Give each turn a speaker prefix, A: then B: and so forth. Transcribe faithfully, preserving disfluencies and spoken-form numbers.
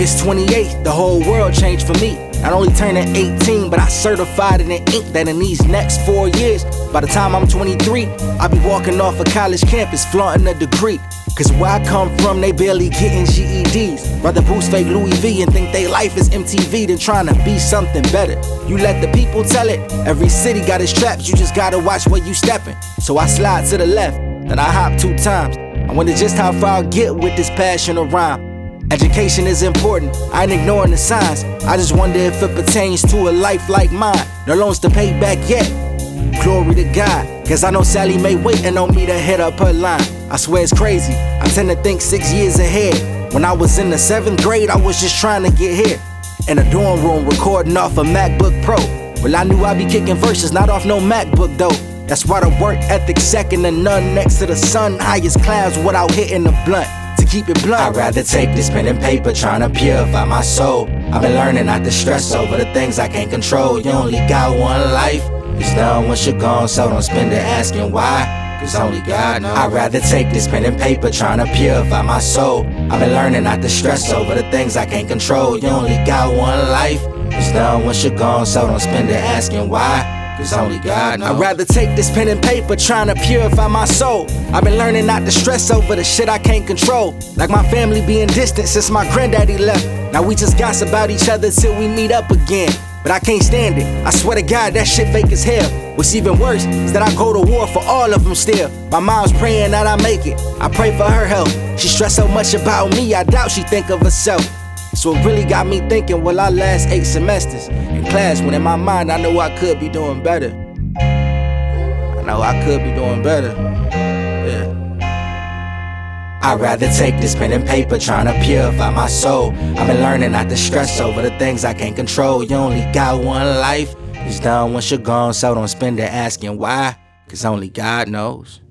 A: August twenty-eighth, the whole world changed for me. Not only turning eighteen, but I certified it in ink that in these next four years, by the time I'm twenty-three, I'll be walking off a college campus flaunting a degree. Cause where I come from, they barely getting G E Ds. Rather boost fake Louis V and think they life is M T V than trying to be something better. You let the people tell it. Every city got its traps, you just gotta watch where you stepping. So I slide to the left, then I hop two times. I wonder just how far I'll get with this passion of rhyme. Education is important, I ain't ignoring the signs. I just wonder if it pertains to a life like mine. No loans to pay back yet. Glory to God, cause I know Sally Mae waiting on me to hit up her line. I swear it's crazy, I tend to think six years ahead. When I was in the seventh grade, I was just trying to get here. In a dorm room, recording off a MacBook Pro. Well, I knew I'd be kicking verses, not off no MacBook though. That's why the work ethic second to none, next to the sun, highest clouds without hitting the blunt. To keep it blunt, I'd rather take this pen and paper, trying to purify my soul. I've been learning not to stress over the things I can't control. You only got one life, it's done once you're gone, so don't spend it asking why, cause only God knows. I'd rather take this pen and paper, trying to purify my soul. I've been learning not to stress over the things I can't control. You only got one life, it's done once you're gone, so don't spend it asking why, cause only God knows. I'd rather take this pen and paper, trying to purify my soul. I've been learning not to stress over the shit I can't control. Like my family being distant since my granddaddy left. Now we just gossip about each other till we meet up again. But I can't stand it, I swear to God that shit fake as hell. What's even worse is that I go to war for all of them still. My mom's praying that I make it, I pray for her health. She stressed so much about me, I doubt she think of herself. So it really got me thinking, will I last eight semesters in class when in my mind I know I could be doing better. I know I could be doing better, yeah. I'd rather take this pen and paper, trying to purify my soul. I've been learning not to stress over the things I can't control. You only got one life, it's done once you're gone, so don't spend it asking why, cause only God knows.